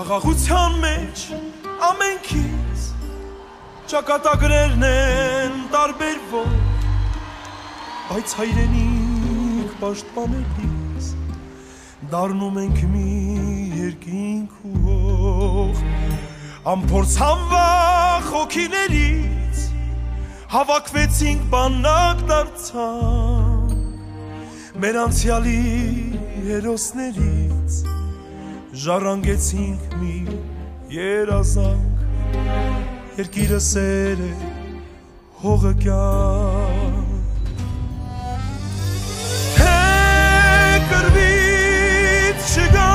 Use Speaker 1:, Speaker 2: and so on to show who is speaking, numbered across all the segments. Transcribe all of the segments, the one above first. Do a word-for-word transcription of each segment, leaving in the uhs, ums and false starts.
Speaker 1: Խաղաղության մեջ ամենքից ճակատագրերն են տարբերվող, բայց հայրենիք պաշտպանելիս դառնում ենք մի երկինք ու հող, ամփորձ հանվախ հոգիներից հավաքվեցինք բանակ դարձան, մեր անցյալի հերոսներից ժառանգեցինք մի երազանք, երկիրը սեր է, հողը կյանք, թե կրվից չգա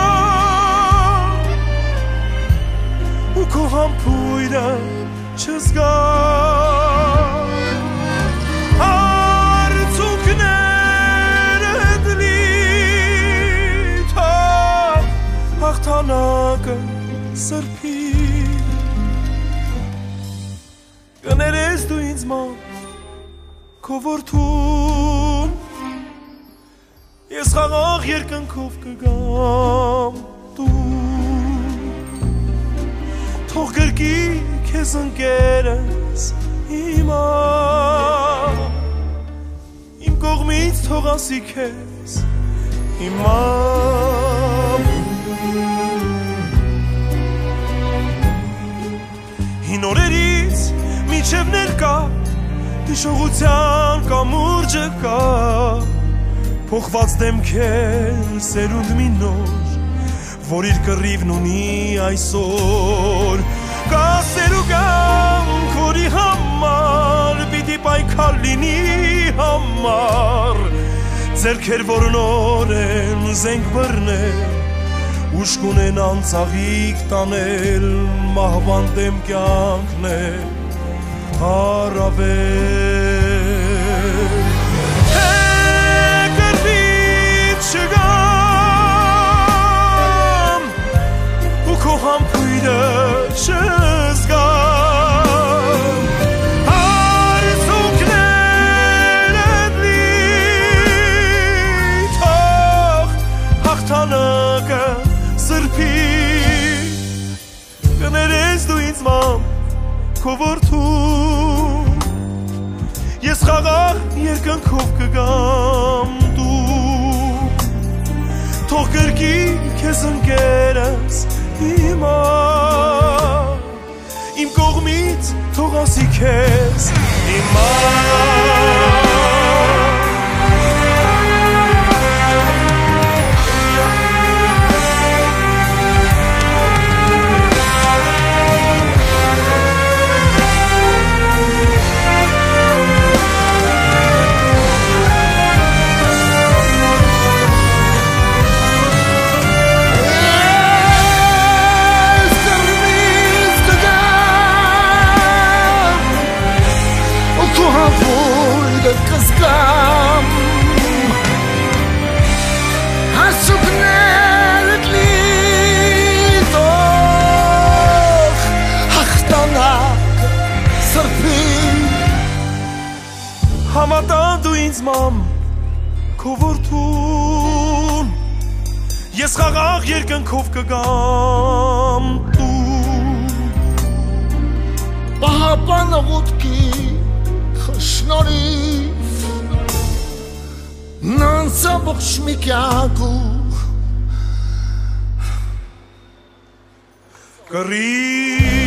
Speaker 1: ու քո համբույրը չզգա հաղթանակը սրբի կներես դու ինձ ման քո որդուն ես խաղաղ երկնքով կգամ դու թող գրկի քեզ ընկերս հիմա իմ կողմից թող ասի քեզ հիմա Հին օրերից մինչև ներկա հիշողության կամուրջը կա փոխված դեմքեր սերունդ մի նոր որ իր կռիվն ունի այսօր կա սեր ու կյանք որի համար պիտի պայքար լինի համար ձեռքեր որ նոր են զենք բռնել ուշ կունենան ծաղիկ տանել մահվան դեմ կյանքն է առավել թե կրվից չգամ ու քո համբույրը չզգամ արցունքներդ լի թող հաղթանակը կներես դու ինձ ման քո որդուն ես խաղաղ երկնքով կգամ դու թող գրկի քեզ ընկերս հիմա իմ կողմից թող ասի քեզ հիմա Համատան դու ինձ մամ քո որդուն ես խաղաղ երկնքով կգամ դու
Speaker 2: պահապանը ոտքի խշնորիվ նանցա ողջ մի կյանքու
Speaker 1: կռիվ